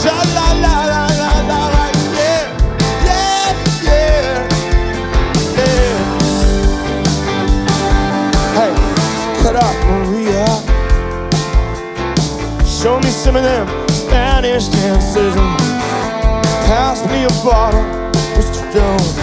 Sha la la la la la la. Yeah, yeah, yeah, yeah. Hey, cut up, Maria. Show me some of them Spanish dances and pass me a bottle, Mr. Jones.